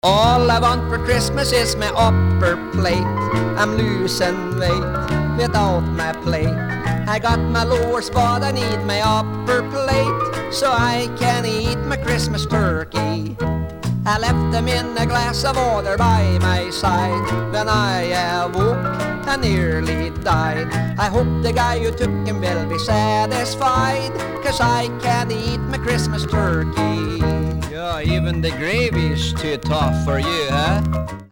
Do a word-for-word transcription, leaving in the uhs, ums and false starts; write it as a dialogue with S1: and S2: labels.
S1: All I want for Christmas is my upper plate. I'm losing weight without my plate. I got my lowers but I need my upper plate so I can eat my Christmas turkey. I left them in a glass of water by my side. When I awoke, I nearly died. I hope the guy who took him will be satisfied, 'cause I can eat my Christmas turkey.
S2: Yeah, even the gravy's too tough for you, huh?